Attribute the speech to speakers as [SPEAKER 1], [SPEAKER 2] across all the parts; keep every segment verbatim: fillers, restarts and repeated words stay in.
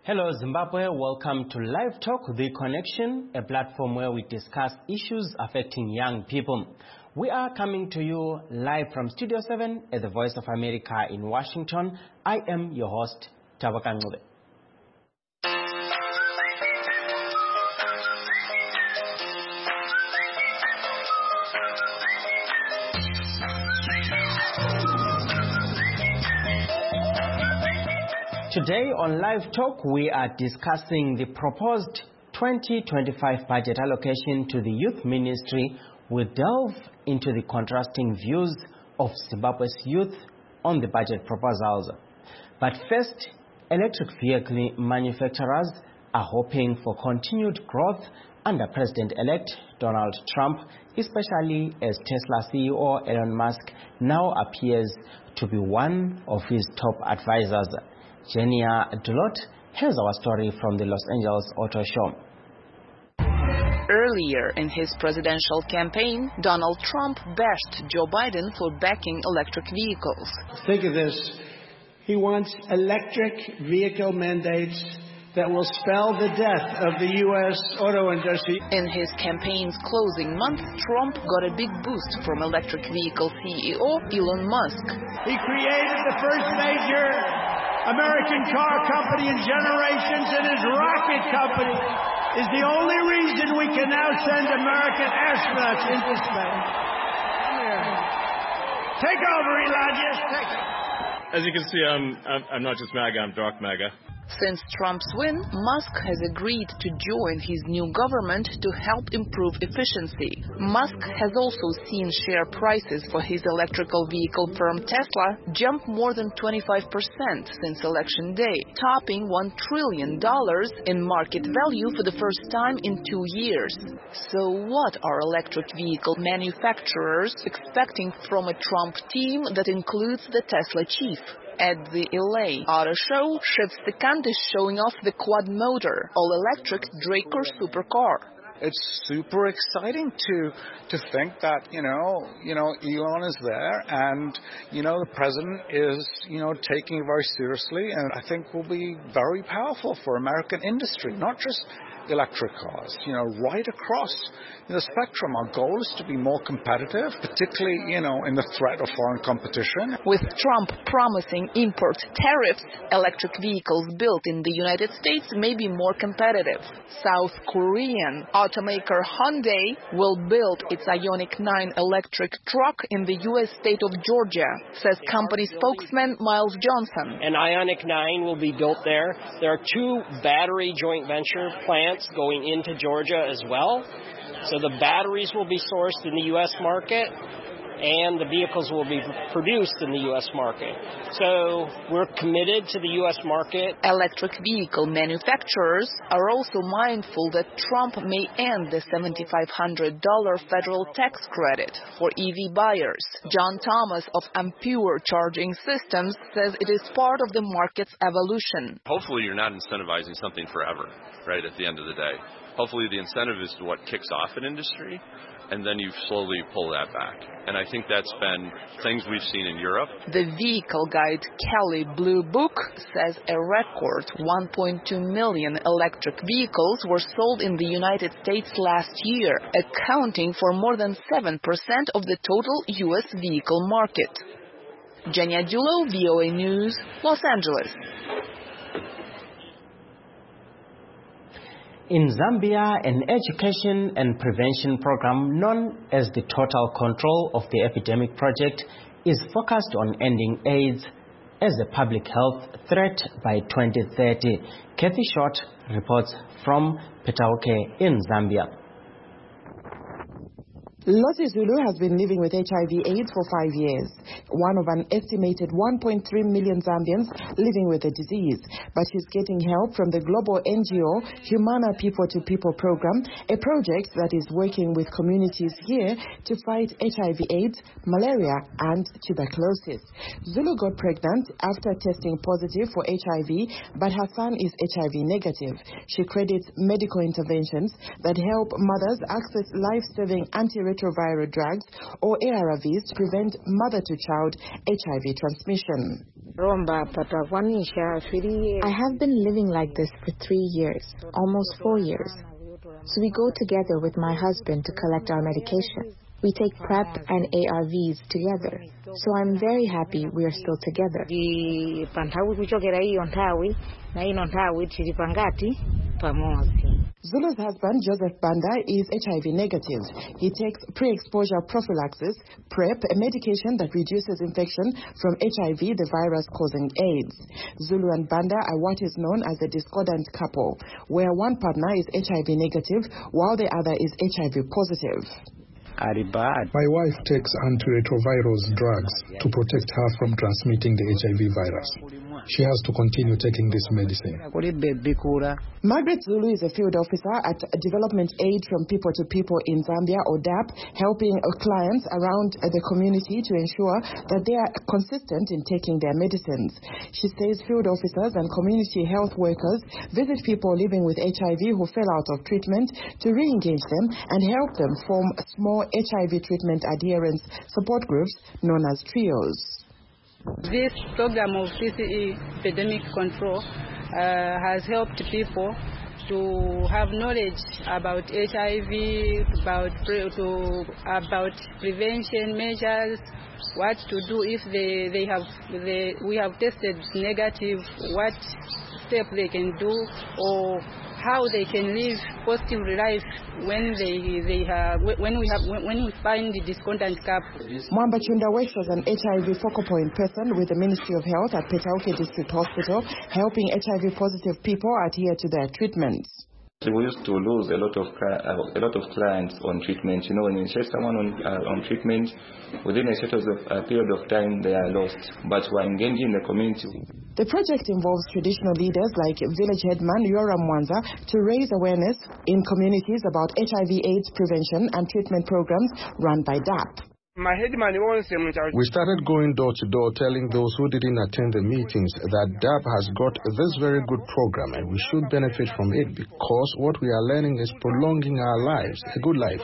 [SPEAKER 1] Hello Zimbabwe, welcome to Live Talk, The Connection, a platform where we discuss issues affecting young people. We are coming to you live from Studio seven at the Voice of America in Washington. I am your host, Tabaka Ngube. Today on Live Talk, we are discussing the proposed twenty twenty-five budget allocation to the Youth Ministry. We delve into the contrasting views of Zimbabwe's youth on the budget proposals. But first, electric vehicle manufacturers are hoping for continued growth under President-elect Donald Trump, especially as Tesla C E O Elon Musk now appears to be one of his top advisors. Jenia Dulot has our story from the Los Angeles Auto Show.
[SPEAKER 2] Earlier in his presidential campaign, Donald Trump bashed Joe Biden for backing electric vehicles.
[SPEAKER 3] Think of this. He wants electric vehicle mandates that will spell the death of the U S auto industry.
[SPEAKER 2] In his campaign's closing month, Trump got a big boost from electric vehicle C E O Elon Musk.
[SPEAKER 3] He created the first major American car company in generations, and his rocket company is the only reason we can now send American astronauts into space. Come here. Take over, Elon. Yes, take it.
[SPEAKER 4] As you can see, I'm, I'm, I'm not just MAGA, I'm dark MAGA.
[SPEAKER 2] Since Trump's win, Musk has agreed to join his new government to help improve efficiency. Musk has also seen share prices for his electrical vehicle firm Tesla jump more than twenty-five percent since election day, topping one trillion dollars in market value for the first time in two years. So what are electric vehicle manufacturers expecting from a Trump team that includes the Tesla chief? At the L A Auto Show, Shiv Sikand is showing off the quad motor, all-electric Draco supercar.
[SPEAKER 5] It's super exciting to to think that, you know, you know, Elon is there and, you know, the president is, you know, taking it very seriously, and I think will be very powerful for American industry, not just electric cars, you know, right across the spectrum. Our goal is to be more competitive, particularly, you know, in the threat of foreign competition.
[SPEAKER 2] With Trump promising import tariffs, electric vehicles built in the United States may be more competitive. South Korean automaker Hyundai will build its Ioniq nine electric truck in the U S state of Georgia, says company spokesman Miles Johnson.
[SPEAKER 6] An Ioniq nine will be built there. There are two battery joint venture plants going into Georgia as well. So the batteries will be sourced in the U S market and the vehicles will be produced in the U S market. So we're committed to the U S market.
[SPEAKER 2] Electric vehicle manufacturers are also mindful that Trump may end the seven thousand five hundred dollars federal tax credit for E V buyers. John Thomas of Ampere Charging Systems says it is part of the market's evolution.
[SPEAKER 7] Hopefully you're not incentivizing something forever, right, at the end of the day. Hopefully the incentive is what kicks off an industry, and then you slowly pull that back. And I think that's been things we've seen in Europe.
[SPEAKER 2] The vehicle guide Kelley Blue Book says a record one point two million electric vehicles were sold in the United States last year, accounting for more than seven percent of the total U S vehicle market. Jenia Dulot, V O A News, Los Angeles.
[SPEAKER 1] In Zambia, an education and prevention program known as the Total Control of the Epidemic Project is focused on ending AIDS as a public health threat by twenty thirty. Kathy Short reports from Petauke in Zambia.
[SPEAKER 8] Lotte Zulu has been living with H I V AIDS for five years, one of an estimated one point three million Zambians living with the disease. But she's getting help from the global N G O Humana People to People program, a project that is working with communities here to fight H I V AIDS, malaria, and tuberculosis. Zulu got pregnant after testing positive for H I V, but her son is H I V negative. She credits medical interventions that help mothers access life-saving antiretroviral antiretroviral drugs, or A R Vs, to prevent mother-to-child H I V transmission.
[SPEAKER 9] I have been living like this for three years, almost four years. So we go together with my husband to collect our medication. We take PrEP and A R Vs together. So I'm very happy we are still together.
[SPEAKER 8] Zulu's husband, Joseph Banda, is H I V negative. He takes pre-exposure prophylaxis, PrEP, a medication that reduces infection from H I V, the virus causing AIDS. Zulu and Banda are what is known as a discordant couple, where one partner is H I V negative while the other is H I V positive.
[SPEAKER 10] My wife takes antiretroviral drugs to protect her from transmitting the H I V virus. She has to continue taking this medicine.
[SPEAKER 8] Margaret Zulu is a field officer at Development Aid from People to People in Zambia, or D A P, helping clients around the community to ensure that they are consistent in taking their medicines. She says field officers and community health workers visit people living with H I V who fell out of treatment to re-engage them and help them form small H I V treatment adherence support groups known as trios.
[SPEAKER 11] This program of C C E epidemic control uh, has helped people to have knowledge about H I V, about pre- to, about prevention measures, what to do if they, they have they, we have tested negative, what step they can do, or how they can live positive life when they they have when we have when we find the discordant couple.
[SPEAKER 8] Mwamba Chunda works as an H I V focal point person with the Ministry of Health at Petauke District Hospital, helping H I V positive people adhere to their treatments.
[SPEAKER 12] We used to lose a lot of uh, a lot of clients on treatment. You know, when you set someone on uh, on treatment, within a certain uh, period of time, they are lost. But we're engaging the community.
[SPEAKER 8] The project involves traditional leaders like village headman Yoram Mwanza to raise awareness in communities about H I V/AIDS prevention and treatment programs run by D A P.
[SPEAKER 10] We started going door to door telling those who didn't attend the meetings that D A P has got this very good program and we should benefit from it because what we are learning is prolonging our lives, a good life.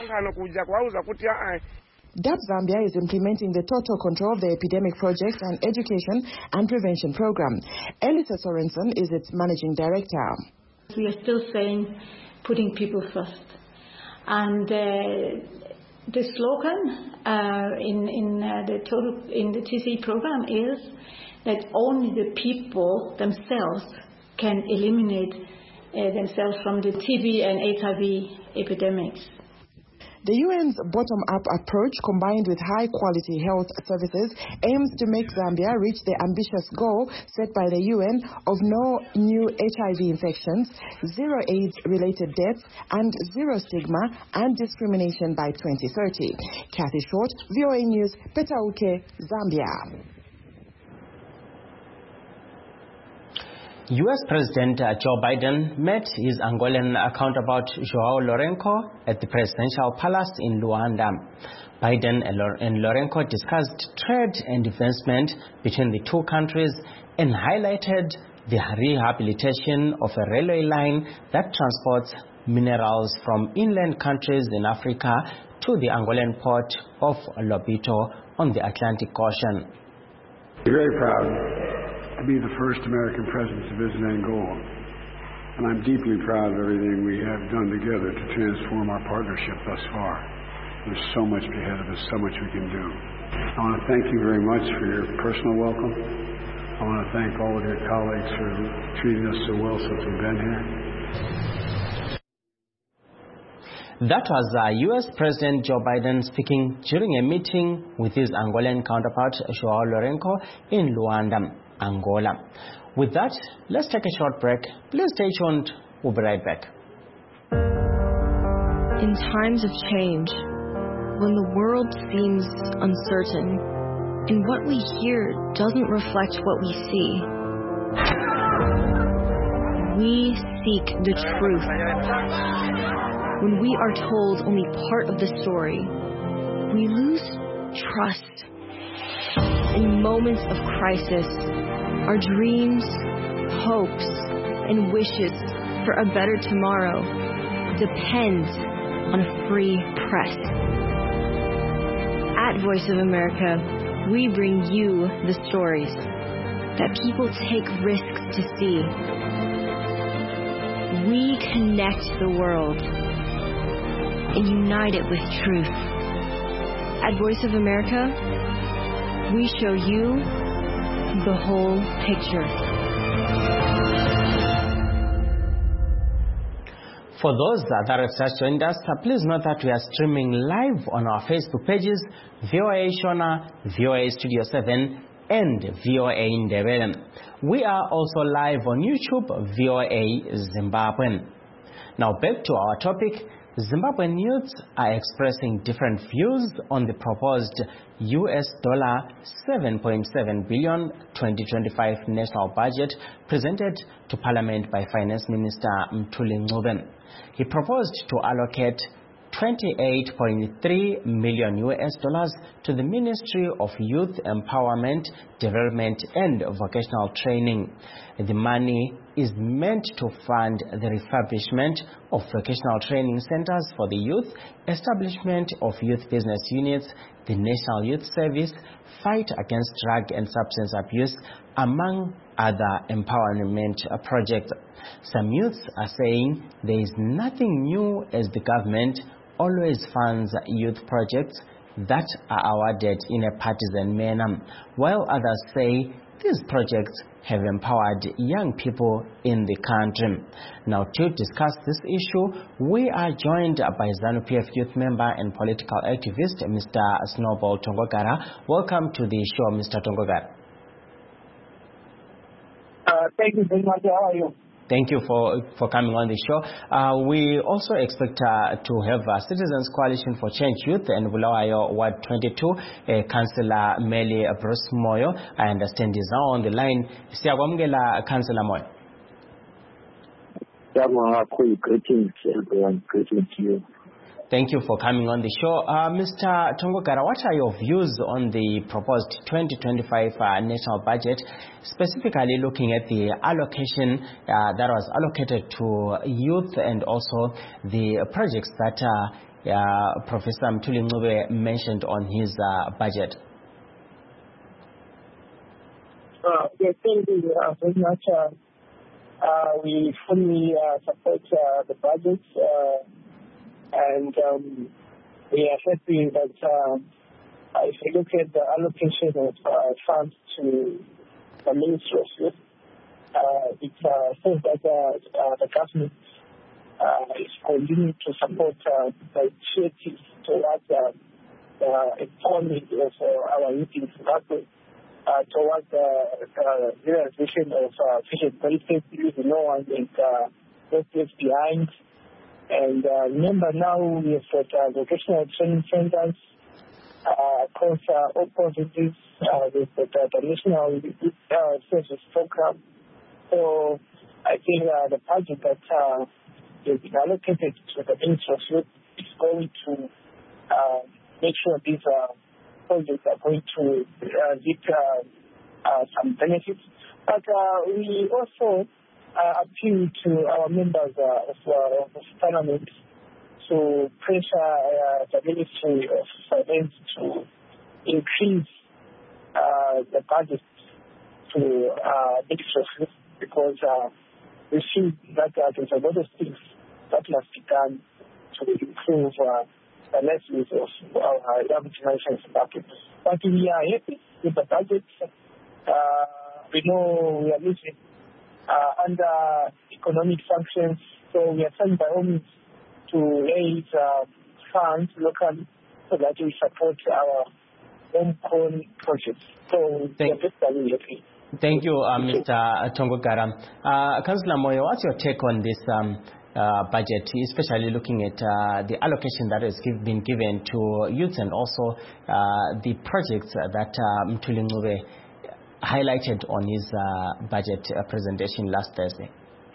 [SPEAKER 8] D A P Zambia is implementing the total control of the epidemic project and education and prevention program. Elisa Sorensen is its managing director.
[SPEAKER 13] We are still saying putting people first. And uh, the slogan uh, in, in uh, the total in the T C E program is that only the people themselves can eliminate uh, themselves from the T B and H I V epidemics.
[SPEAKER 8] The U N's bottom-up approach, combined with high-quality health services, aims to make Zambia reach the ambitious goal set by the U N of no new H I V infections, zero AIDS-related deaths, and zero stigma and discrimination by twenty thirty. Kathy Short, V O A News, Petauke, Zambia.
[SPEAKER 1] U S President Joe Biden met his Angolan counterpart João Lourenço at the presidential palace in Luanda. Biden and Lourenço discussed trade and investment between the two countries and highlighted the rehabilitation of a railway line that transports minerals from inland countries in Africa to the Angolan port of Lobito on the Atlantic Ocean.
[SPEAKER 14] We're very proud to be the first American president to visit Angola. And I'm deeply proud of everything we have done together to transform our partnership thus far. There's so much ahead of us, so much we can do. I want to thank you very much for your personal welcome. I want to thank all of your colleagues for treating us so well since we've been here.
[SPEAKER 1] That was uh, U S President Joe Biden speaking during a meeting with his Angolan counterpart João Lourenço in Luanda, Angola. With that, let's take a short break. Please stay tuned. We'll be right back.
[SPEAKER 15] In times of change, when the world seems uncertain and what we hear doesn't reflect what we see, we seek the truth. When we are told only part of the story, we lose trust. In moments of crisis, our dreams, hopes, and wishes for a better tomorrow depend on a free press. At Voice of America, we bring you the stories that people take risks to see. We connect the world and unite it with truth. At Voice of America, we show you the whole picture.
[SPEAKER 1] For those that have just joined us, please note that we are streaming live on our Facebook pages, V O A Shona, V O A Studio seven, and V O A Ndebele. We are also live on YouTube, V O A Zimbabwean. Now back to our topic. Zimbabwean youths are expressing different views on the proposed U S dollar seven point seven billion twenty twenty-five national budget presented to Parliament by Finance Minister Mthuli Ncube. He proposed to allocate twenty-eight point three million U S dollars to the Ministry of Youth Empowerment, Development and Vocational Training. The money is meant to fund the refurbishment of vocational training centers for the youth, establishment of youth business units, the National Youth Service, fight against drug and substance abuse, among other empowerment projects. Some youths are saying there is nothing new as the government always funds youth projects that are awarded in a partisan manner, while others say these projects have empowered young people in the country. Now, to discuss this issue, we are joined by ZANU-P F youth member and political activist, Mister Snowball Tongogara. Welcome to the show, Mister Tongogara.
[SPEAKER 16] Uh, thank you very much. How are you?
[SPEAKER 1] Thank you for, for coming on the show. Uh, we also expect uh, to have a Citizens Coalition for Change Youth and Bulawayo Ward twenty-two, uh, Councillor Meli Bruce Moyo. I understand is now on the line. Siyabonga, Councillor Moyo.
[SPEAKER 16] Greetings, everyone. Greetings to you.
[SPEAKER 1] Thank you for coming on the show. Uh, Mister Tongogara, what are your views on the proposed twenty twenty-five uh, national budget, specifically looking at the allocation uh, that was allocated to youth and also the projects that uh, uh, Professor Mthuli Ncube mentioned on his uh, budget?
[SPEAKER 16] Uh, yes, thank you uh, very much. Uh, uh, we fully uh, support uh, the budget. Uh, And um, we are happy that uh, if you look at the allocation of uh, funds to the Ministry of Youth, uh, it uh, says that uh, uh, the government uh, is continuing to support uh, the initiatives towards uh, the empowerment of uh, our youth in Zimbabwe, uh, towards the uh, realization of uh, Vision twenty fifty, no one is uh, left behind. And uh, remember now we have got uh, vocational training centers uh, across uh, all provinces. Uh, we've got uh, the National uh, Service Program. So I think uh, the budget that uh, is allocated to the Ministry of Youth is going to uh, make sure these uh, projects are going to uh, reap uh, uh, some benefits. But uh, we also Uh, appeal to our members uh, of, uh, of Parliament to pressure uh, the Ministry of Finance to increase uh, the budget to uh, Ministry of Youth, because uh, we see that uh, there's a lot of things that must be done to improve uh, the lives of our young generation in Zimbabwe. But we are happy with the budget. Uh, we know we are losing Uh, under economic sanctions, so we are trying by all means to raise uh, funds locally so that we support our homegrown projects. So we are just very happy.
[SPEAKER 1] Thank you, uh, Mister Tongogara. Uh, Councillor Moyo, what's your take on this um, uh, budget, especially looking at uh, the allocation that has give, been given to youth and also uh, the projects that uh, Mthuli Ncube highlighted on his uh, budget uh, presentation last Thursday?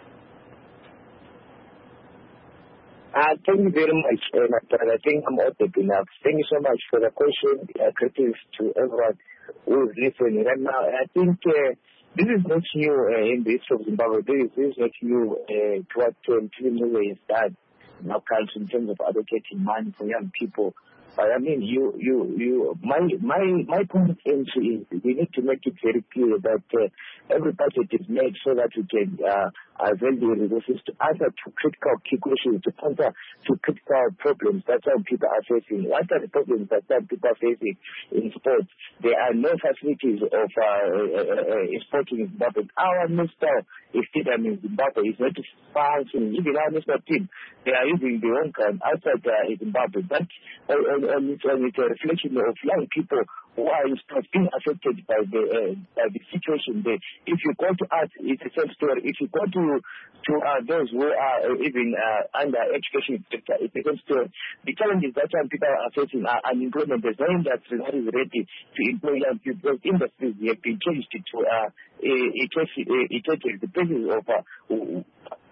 [SPEAKER 16] Uh, thank you very much, uh, my brother. I think I'm open enough. Thank you so much for the question. Uh, greetings to everyone who is listening right now. I think uh, this is not new uh, in the history of Zimbabwe. This is, this is not new uh, to what Mthuli Ncube has done in our country in terms of allocating money for young people I mean, you, you, you. My, my, my point of entry is we need to make it very clear that uh, every budget is made so that we can uh, avail the resources to answer to critical key questions, to answer to critical problems that some people are facing. What are the problems that some people are facing in sports? There are no facilities of uh, uh, uh, sporting in Zimbabwe. Our minister is stadium in Zimbabwe is not functioning. Even our national team, they are using the own kind outside uh, Zimbabwe. That uh, And it's, and it's a reflection of young people who are being affected by the uh, by the situation there. If you go to us, it's the same story. If you go to to uh, those who are uh, even uh, under education sector, it's the same story. The challenges that young people are facing are unemployment. There's no industry that is ready to employ young people. Those industries have been changed to uh, a, a, a, a, the basis of uh,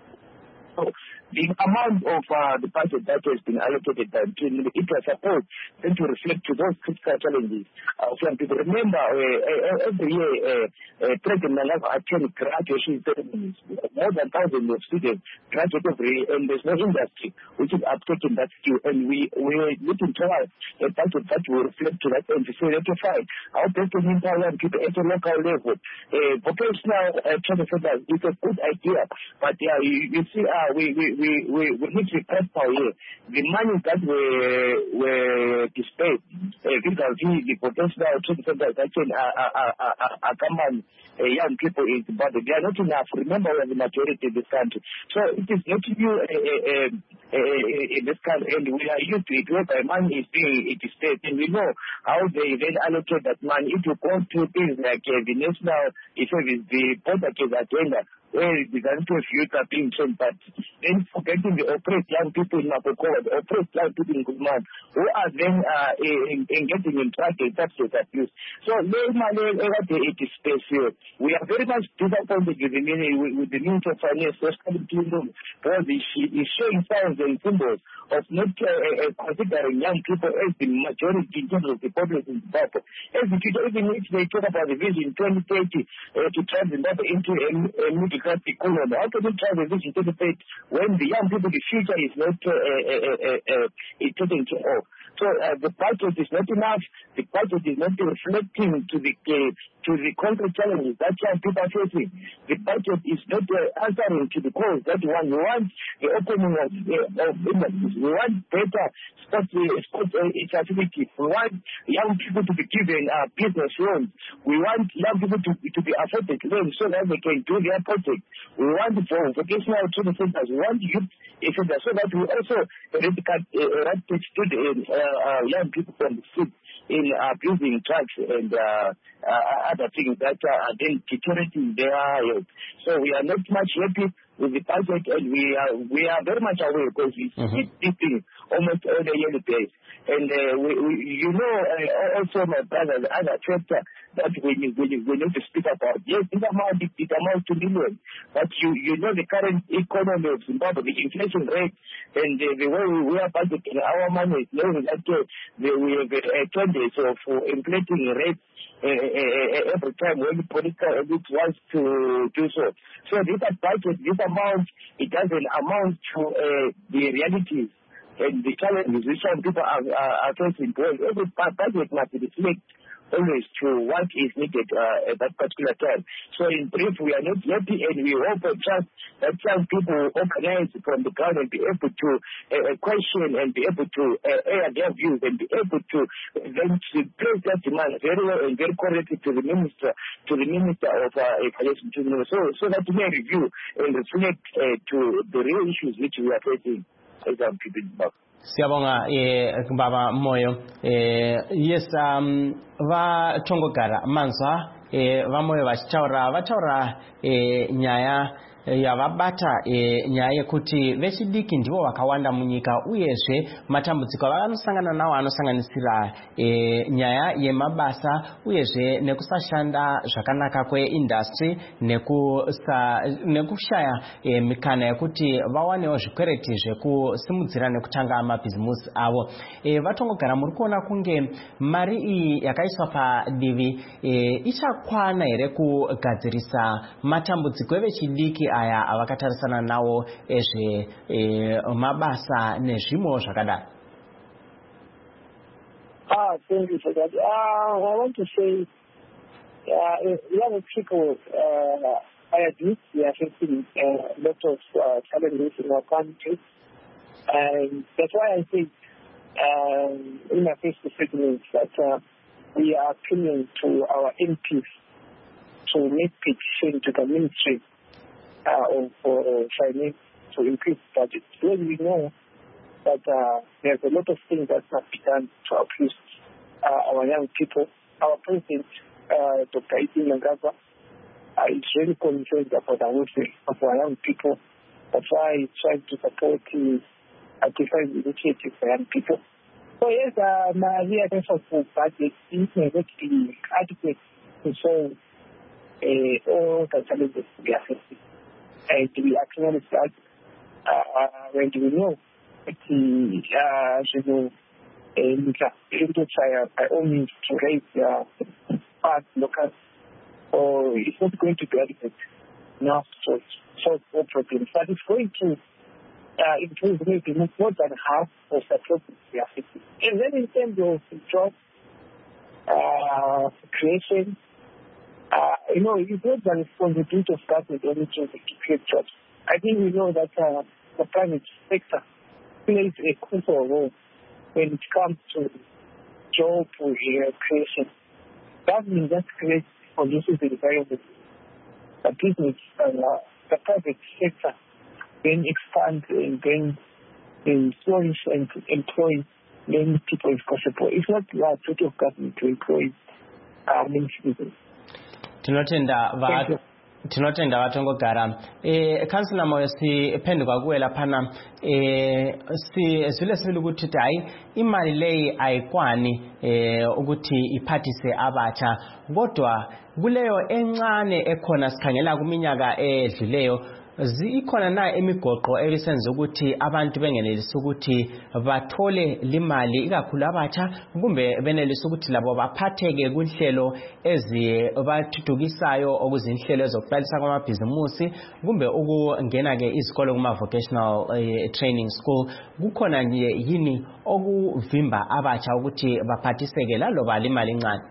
[SPEAKER 16] so the amount of uh, the budget that has been allocated by the it was supposed then to reflect to those critical challenges of young people. Remember, uh, uh, every year, uh, uh, President Malava attends graduation ceremonies. More than thousands of students graduate every year, and there's no industry which is uptaking that skill. And we we are looking towards a budget that will reflect to that and to say, okay, fine, how best to empower young people at a local level. Uh, vocational uh, training centers is a good idea, but uh, you, you see, uh, we we We, we, we need to press power here. The money that were, were displayed, uh, the, the potential training centers that can accompany uh, young people in Zimbabwe, they are not enough. Remember, we are the majority in this country. So it is not new uh, uh, uh, in this country, and we are used to it, whereby money is being displayed, and we know how they then allocate that money. If you go to things like uh, the national service, the border case agenda, where the country's youth are being trained, but then forgetting the oppressed young people in Mapokoa, the oppressed young people in Guzman, who are then uh, engaging in drug and substance abuse. So, it is space here. We are very much disappointed with the, with the Minister of Finance, because she is showing signs and symbols of not uh, considering young people as the majority in terms of the population in Zimbabwe. As the future, even if they talk about the vision twenty thirty uh, to turn Zimbabwe into a, a middle-class economy, how can we try the vision twenty thirty when the young people, the future is not uh, uh, uh, uh, uh, taken care of? So uh, the budget is not enough. The budget is not reflecting to the uh, to the concrete challenges that young people are facing. The budget is not uh, answering to the cause that one. We want the opening of, uh, of industries. We want better sports, uh, sports uh, facilities. We want young people to be given uh, business loans. We want young people to, to be afforded loans so that they can do their project. We want for vocational training centers. We want youth centers so that we also eradicate uh, students, uh, uh, young people from the street in abusing uh, drugs and uh, uh, other things that are then deteriorating their health. So we are not much happy with the budget, and we are we are very much aware because we mm-hmm. see this thing almost on a yearly basis. And uh, we, we, you know, uh, also my brother, the other factor that we need, we, need, we need to speak about. Yes, this amount, it, it amounts to millions. But you, you know the current economy of Zimbabwe, the inflation rate, and uh, the way we, we are budgeting our money, knowing that uh, the, we have a tendency of uh, inflating rates uh, uh, every time when the political elite wants to do so. So this budget, this amount, it doesn't amount to uh, the realities and the challenges which some people are, are, are facing. Every budget must reflect always to what is needed uh, at that particular time. So in brief, we are not happy, and we hope and trust that some people organize from the ground and be able to uh, question and be able to uh, air their views and be able to uh, then to place that demand very well and very correctly to the minister, to the minister of uh, education, so so that we may review and reflect uh, to the real issues which we are facing as our people in Zimbabwe.
[SPEAKER 1] Siyabonga eh Baba Moyo eh yes um va tongogara manzwa eh va Moyo vachaura vachaura eh nyaya yavabata e, nyaya yekuti vechidiki ndivo vakawanda munyika uyezve matambudziko avanosangana nawo anosanganisira e, nyaya yemabasa uyezve nekusashanda zvakanaka kweindastry nekusa, nekushaya e, mikana yekuti vawanewo zvikwereti zvekusimudzira nekutanga mabhizimusi avo. E, vatongogara muri kuona kunge mari iyi yakaiswa padivi e, ichakwana here kugadzirisa matambudziko evechidiki aya avakatarisana nawo ezve e, mabasa nezvimwe zvakadaro?
[SPEAKER 16] Ah, thank you for that. Uh, I want to say, uh, young people, uh, I admit we are facing a lot of uh, challenges in our country. And that's why I think um, in my first statement that uh, we are appealing to our M Ps to make petition to the Ministry uh, of uh, Finance to increase budget. Because we know that uh, there's a lot of things that must be done to uplift uh, our young people. Our president, uh, Doctor Iti Mangaba, uh, is really concerned about the welfare of our young people. That's why he's trying to support his uh, different initiatives for young people. So yes, uh, my idea for budget is may not be adequate to solve uh, all the challenges we are facing. And we acknowledge that uh, when we know that the uh, you know, and to try by all means to raise uh, funds local, or it's not going to be adequate enough to solve all problems, but it's going to uh, improve maybe more than half of the problems we are facing. And then in terms of job uh, creation, uh, you know, it's not the responsibility of government only to create jobs. I think we know that uh, the private sector plays a crucial role when it comes to job creation. Government just creates conditions in environment. The business and uh, the private sector then expand and then and flourish and employ many people if possible. It's not the duty of government to employ uh, many citizens.
[SPEAKER 1] Tinotenda va tinotenda vatongogara eh councilor Moyo siphenduka kuwe laphana eh si esile sibili ukuthi hayi imali leyi ayikwani eh ukuthi iphathise abatsha kodwa kuleyo encane ekhona sikhangela kuminyaka edlileyo zikhona na emigoqo ebisenza ukuthi abantu bengenelisa ukuthi bathole limali ikakhulu abatsha kumbe benelisa ukuthi labo baphatheke kunhlelo ezibathuthukisayo okuzinhlelo ezokuqalisa kwamabhizimusi kumbe ukungena ke izikolo kuma vocational uh, training school kukhona nje yini okuvimba abatsha ukuthi baphathiseke laloba limali encane?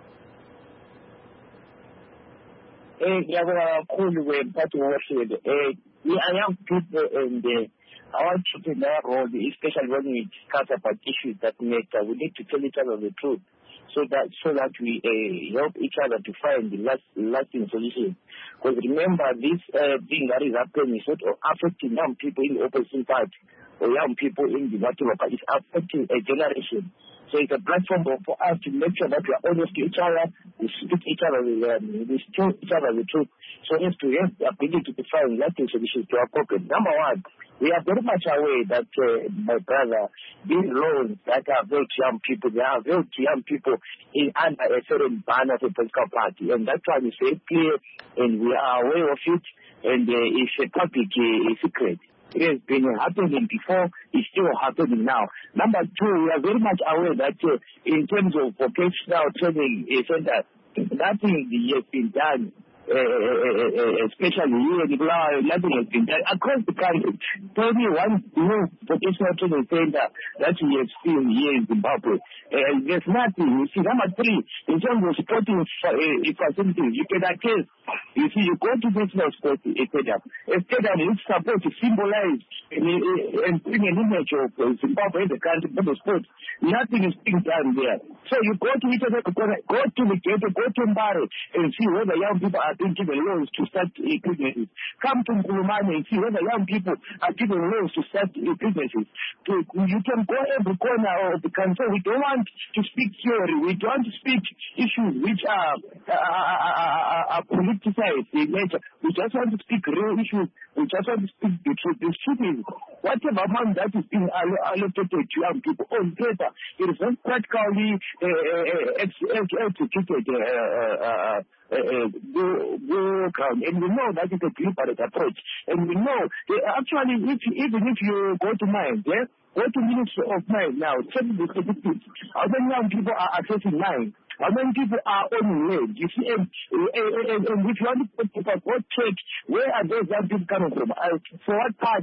[SPEAKER 16] Eh ngiyabonga kakhulu kwemphathi wohlelo eh we are young people and uh, I want to play their role, especially when we discuss about issues that matter. We need to tell each other the truth so that so that we uh, help each other to find the last lasting solution. Because remember, this uh, thing that is happening is not affecting young people in the opposition party or young people in the whatever, but it's affecting a generation. So it's a platform for us to make sure that we are honest to each other, we speak each other, we tell each other the truth. So as to have the ability to find lasting solutions to our problem. Number one, we are very much aware that, uh, my brother, these loans that are available to young people, they are available to young people in under a certain banner of a political party. And that's why we say clear, and we are aware of it, and uh, it's a public uh, secret. It has been happening before, it's still happening now. Number two, we are very much aware that uh, in terms of vocational training uh, center, nothing has been done. Uh, uh, uh, especially here in Bulawayo, nothing has been done across the country. Tell me one new vocational training center that we have seen here in Zimbabwe. Uh, there's nothing. You see, number three, in terms of sporting uh, facilities, you can attest. You see, you go to national sports stadium, a stadium which supposed to symbolize and, and bring an image of Zimbabwe in the country for the sports. Nothing is being done there. So you go to each other, go to the gate, go to Mbare and see whether young people are being given loans to start uh, businesses. Come to Nkulumane and see whether young people are given loans to start uh, businesses. To, you can go every corner of the country. We don't want to speak theory. We don't want to speak issues which are, uh, are, are politicized in nature. We just want to speak real issues. We just want to speak the truth. The truth is, whatever amount that is being allocated to young people on paper, it is not practically uh, uh, executed. Uh, uh, uh, uh, go, go ground. And we know that is a deliberate approach. And we know uh, actually, if, even if you go to mine, yeah, go to Ministry of Mine now, check the statistics. How many young people are accessing mine? How many people are on land? You see, and, and, and, and if you want to go check, where are those young people coming from? Uh, for what part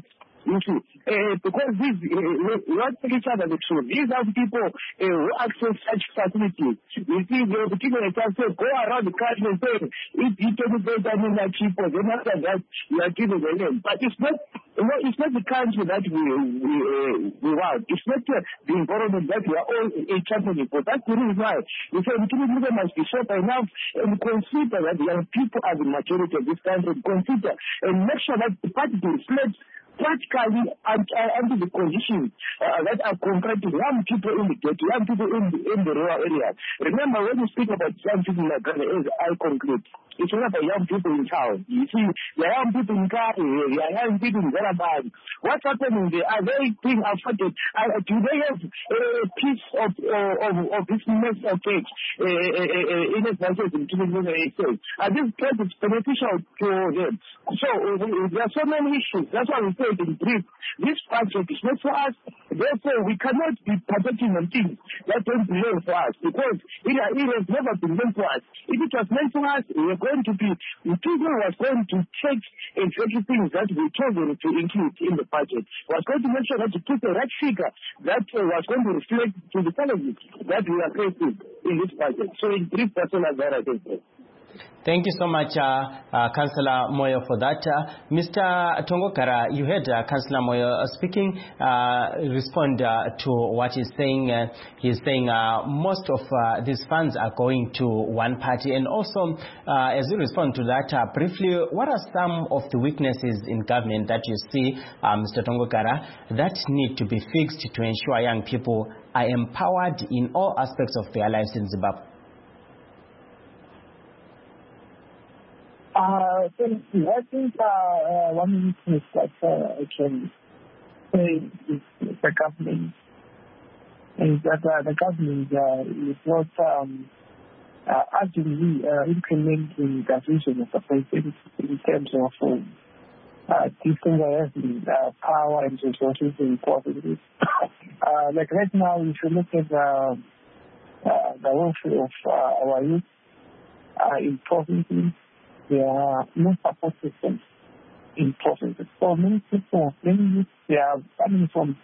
[SPEAKER 16] You see, uh, because these, uh, we want to tell each other the truth. These are people uh, who access such facilities. You see, they will give a chance to go around the country and say, if you tell me better than that people, then after that, you are giving the name. But it's not, you know, it's not the country that we, we, uh, we want. It's not uh, the environment that we are all a championing for. That's the reason why we say the people must be sober enough and consider that young people are the majority of this country. Consider and make sure that the party reflects practically under the conditions uh, that are concrete to young people in the ghetto, young people in the, in the rural areas. Remember, when you speak about young people in Ghana, it's I concrete. It's not about young people in town. You see, there are young people in Kari, there are young people in Zarabad. What's happening there? Are they being affected? Uh, do they have a piece of uh, of, of this mess of cake uh, uh, uh, in advantage in two thousand eighteen? Are these projects beneficial to them? So uh, there are so many issues. That's why we say in brief, this project is not for us. Therefore, we cannot be protecting on things that don't belong for us because it, it has never been meant for us. If it was meant for us, we are going to be, people was going to take exactly things that we told them to include in the budget. Was going to make sure that to put the right figure that uh, was going to reflect to the challenges that we are facing in this budget. So in brief, that's all that I can say.
[SPEAKER 1] Thank you so much, uh, uh, Councillor Moyo, for that. Uh, Mister Tongokara, you heard uh, Councillor Moyo uh, speaking, uh, respond uh, to what he's saying. Uh, he's saying uh, most of uh, these funds are going to one party. And also, uh, as you respond to that, uh, briefly, what are some of the weaknesses in government that you see, uh, Mister Tongokara, that need to be fixed to ensure young people are empowered in all aspects of their lives in Zimbabwe?
[SPEAKER 16] Uh, I think uh, uh, one weakness that uh, I can say is the government is that uh, the government uh, is not um, uh, urgently uh, implementing the vision of the president in terms of uh, decentralizing uh, power and resources in provinces. uh, like right now, if you look at uh, uh, the welfare of uh, our youth uh, in provinces, there are no support systems in provinces. So many people, many youth, they are coming from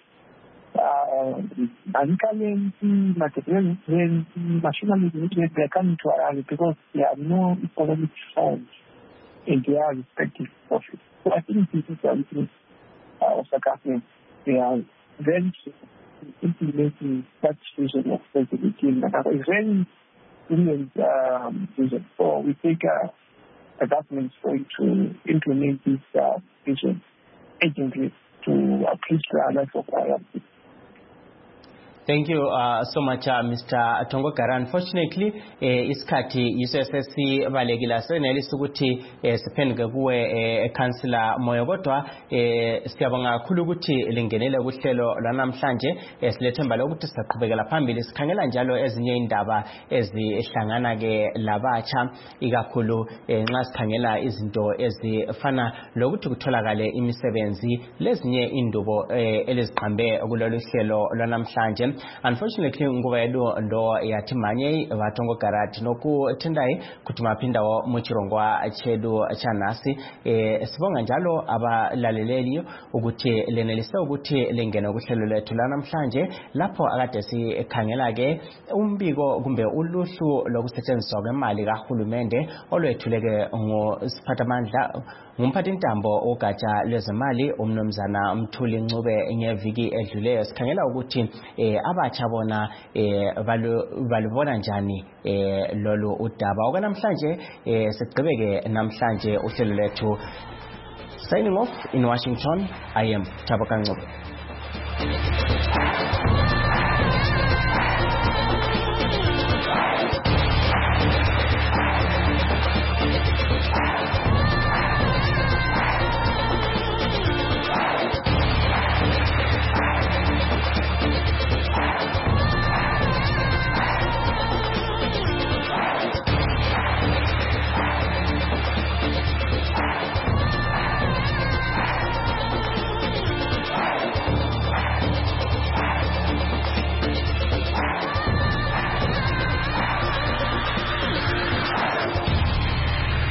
[SPEAKER 16] Ankalenti, Machiavelli, machinery, they are coming to our area because there are no economic funds in their respective profits. So I think this is the weakness of the government. They are very implementing such vision of President Kim. It's very brilliant um, vision. So we take uh, the government is going to implement this uh, vision urgently to increase the life of our young people.
[SPEAKER 1] Thank you uh, so much, uh, Mister Tongokara. Unfortunately, eh, isikhathi yiso esesibalekile senelisa ukuthi eh, siphendule kuwe eh, Councillor Moyo, kodwa eh, siyabonga kakhulu ukuthi lingenele kuhlelo lwanamhlanje. eh, silethemba lokuthi sizaqhubekela phambili sikhangela njalo ezinye indaba ezihlangana ke labatsha, ikakhulu eh, nxa sikhangela izinto ezifana lokuthi kutholakale imisebenzi lezinye indubo eh, eliziqhambe kulolu hlelo lwanamhlanje. Unfortunately, nguva yedu ndo yati manye Vatongokara tinoku tendai kutumapinda wa muchirongwa chedu chanasi. E, sibonga njalo aba laleleli uguti lenelisa uguti lingene kuhlelo lethu lanamhlanje lapho akadesi khangela ke umbiko kumbe uluhlu lokusetshenziswa kwemali kahulumende olwethuleke ngosiphathamandla ngumphathintambo ogatsha lwezemali umnumzana Mthuli Ncube ngeviki edluleyo. Sikhangela ukuthi eh, abatsha bona eh, balubona njani eh, lolu udaba. Okwanamhlanje eh, sigqibeke namhlanje uhlelo lethu. Signing off in Washington, I am Thaboka Ncube.